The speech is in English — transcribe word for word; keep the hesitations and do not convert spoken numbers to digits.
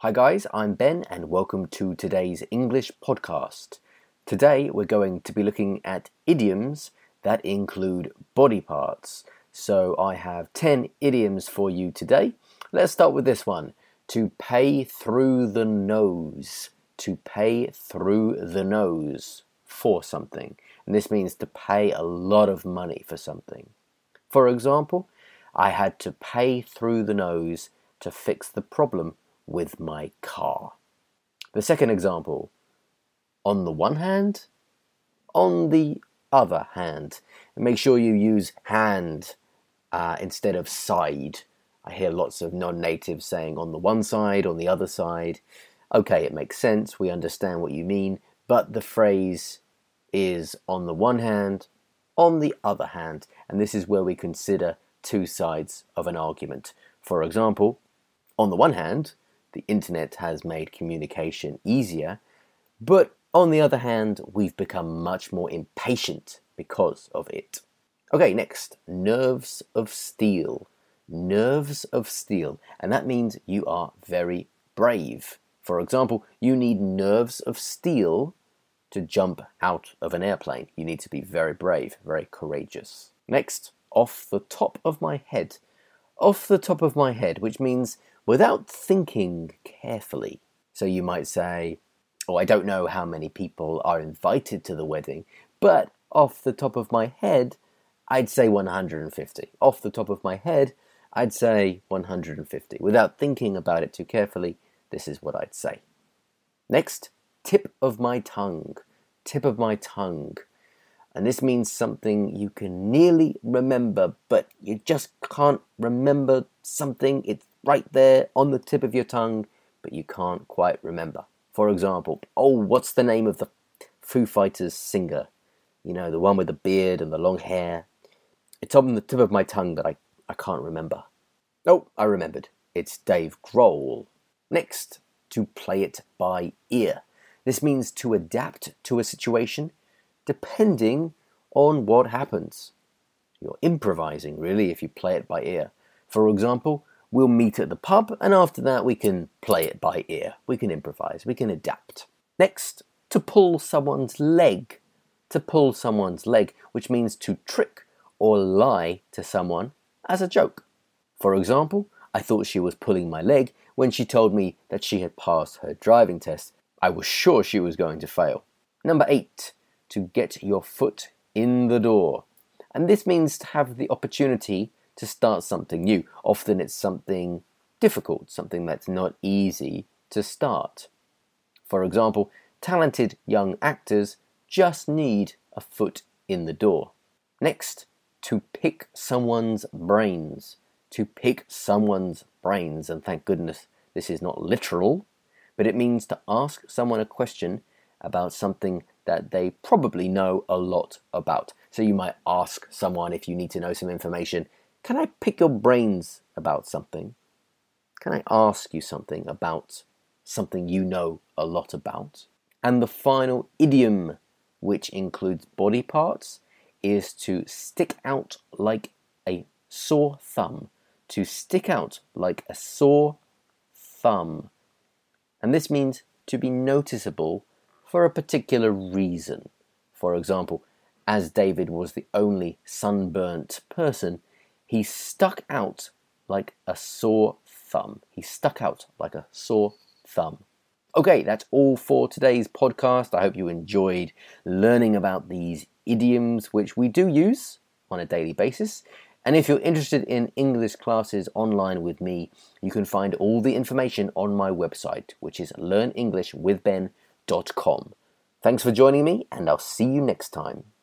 Hi guys, I'm Ben and welcome to today's English podcast. Today we're going to be looking at idioms that include body parts. So I have ten idioms for you today. Let's start with this one. To pay through the nose. To pay through the nose for something. And this means to pay a lot of money for something. For example, I had to pay through the nose to fix the problem with my car. The second example, on the one hand, on the other hand. And make sure you use hand uh, instead of side. I hear lots of non-natives saying on the one side, on the other side. Okay, it makes sense, we understand what you mean, but the phrase is on the one hand, on the other hand, and this is where we consider two sides of an argument. For example, on the one hand, the internet has made communication easier, but on the other hand, we've become much more impatient because of it. Okay, next, nerves of steel. Nerves of steel, and that means you are very brave. For example, you need nerves of steel to jump out of an airplane. You need to be very brave, very courageous. Next, off the top of my head. Off the top of my head, which means without thinking carefully. So you might say, oh, I don't know how many people are invited to the wedding, but off the top of my head, I'd say one hundred fifty. Off the top of my head, I'd say one hundred fifty. Without thinking about it too carefully, this is what I'd say. Next, tip of my tongue. Tip of my tongue. And this means something you can nearly remember, but you just can't remember something. It's right there on the tip of your tongue, but you can't quite remember. For example, oh, what's the name of the Foo Fighters singer? You know, the one with the beard and the long hair. It's on the tip of my tongue, but I, I can't remember. Oh, I remembered. It's Dave Grohl. Next, to play it by ear. This means to adapt to a situation depending on what happens. You're improvising, really, if you play it by ear. For example, we'll meet at the pub, and after that we can play it by ear. We can improvise, we can adapt. Next, to pull someone's leg. To pull someone's leg, which means to trick or lie to someone as a joke. For example, I thought she was pulling my leg when she told me that she had passed her driving test. I was sure she was going to fail. Number eight, to get your foot in the door. And this means to have the opportunity to start something new. Often it's something difficult, something that's not easy to start. For example, talented young actors just need a foot in the door. Next, to pick someone's brains. To pick someone's brains, and thank goodness this is not literal, but it means to ask someone a question about something that they probably know a lot about. So you might ask someone, if you need to know some information, can I pick your brains about something? Can I ask you something about something you know a lot about? And the final idiom, which includes body parts, is to stick out like a sore thumb. To stick out like a sore thumb. And this means to be noticeable for a particular reason. For example, as David was the only sunburnt person, he stuck out like a sore thumb. He stuck out like a sore thumb. Okay, that's all for today's podcast. I hope you enjoyed learning about these idioms, which we do use on a daily basis. And if you're interested in English classes online with me, you can find all the information on my website, which is learn english with ben dot com. Thanks for joining me, and I'll see you next time.